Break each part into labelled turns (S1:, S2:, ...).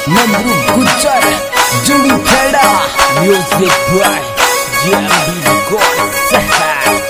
S1: Manu Gujar, Juni Kheda, Music by JMB Records.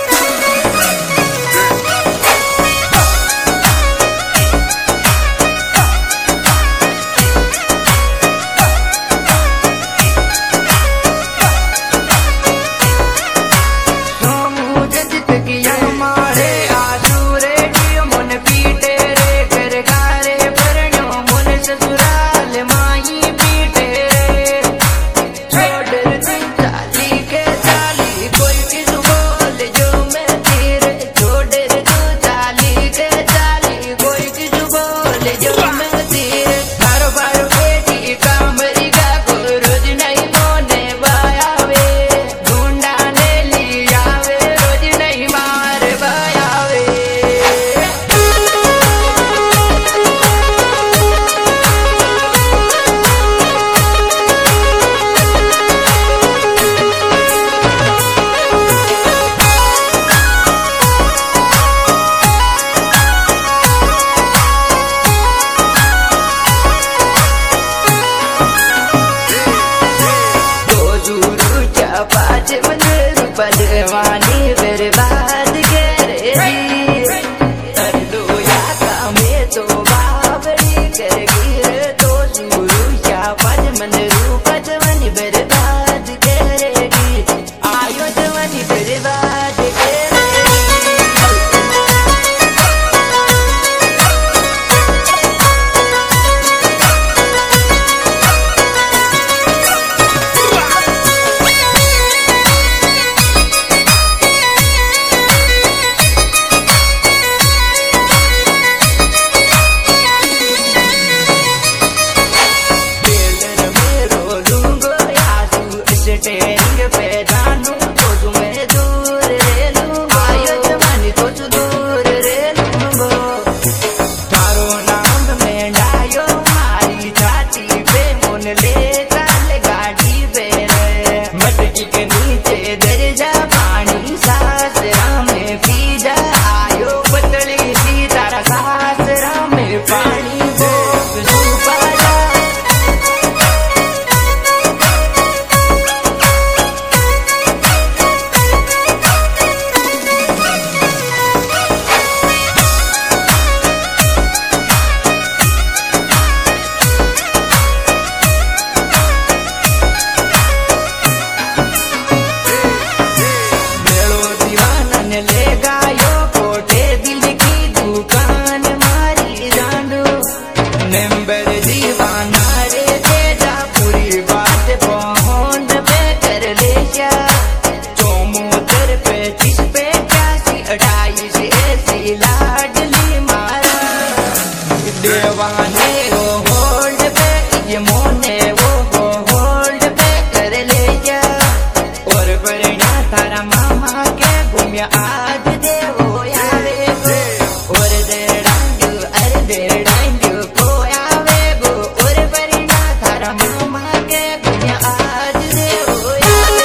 S2: पलवानी बर्बाद करेगी कर दो या कामे तो बाबरी करेगी तो शुरू शाबाज मन रूपत वनी बर्बाद करेगी आयो जवानी बर्बाद करेगी। स्टेरिंग पे जानू तो तुम्हें दूर रे लूं आयो जवानी तो दूर रे लूं तारो नाम में डायो मारी छाती पे मुन ले चल गाड़ी पे मटकी के नीचे दर जा पानी सासरा में पी जा आयो पतली सी तारा सासरा में पानी बोक सुपा जा। ले गायो कोटे दिल की दुकान मारी जानो नंबर दीवाना रे तेजा पूरी बात पहुंच पे कर ले क्या 74 पे 30 पे 80 28 ऐसी लाडली मारा देवाने वो होल्ड पे ये मोने वो होल्ड पे कर ले क्या और बरना तारा मामा के घूमिया आज देवो यावे और देड़ांगू अरे देड़ांगू को आवे गो और बरना तारा मामा के घूमिया आज देवो यावे।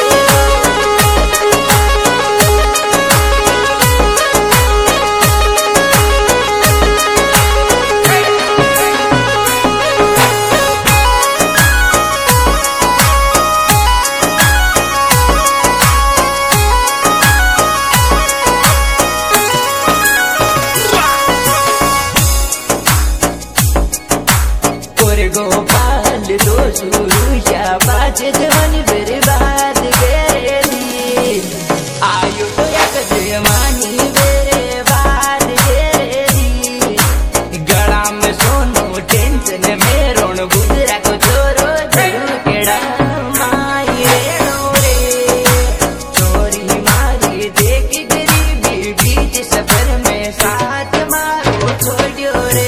S2: गोपाल दो शुरू शाबाज जवानी बर्बाद करेगी आयु तो एक जवानी बर्बाद करेगी गला में सोनो टेंशन में रोन गुजरा को चोरो जरूर केड़ा माई रेणो रे चोरी मारी देख गरीबी बीच सफर में साथ मारो छोड़ियो रे।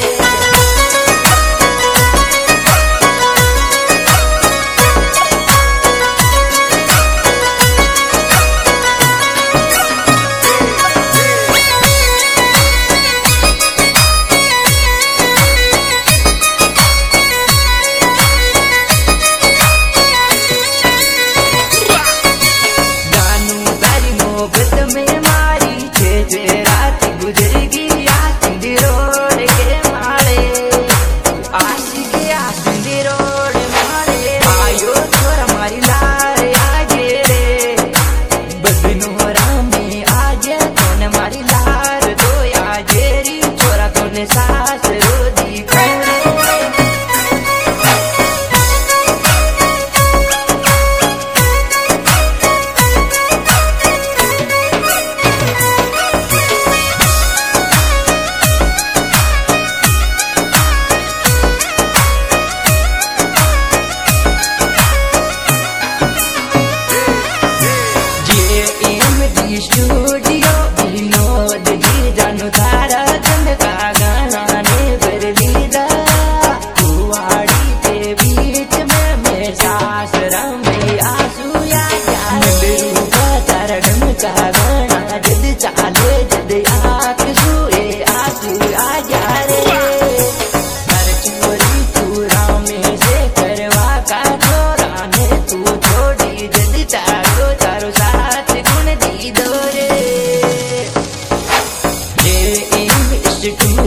S2: मुझको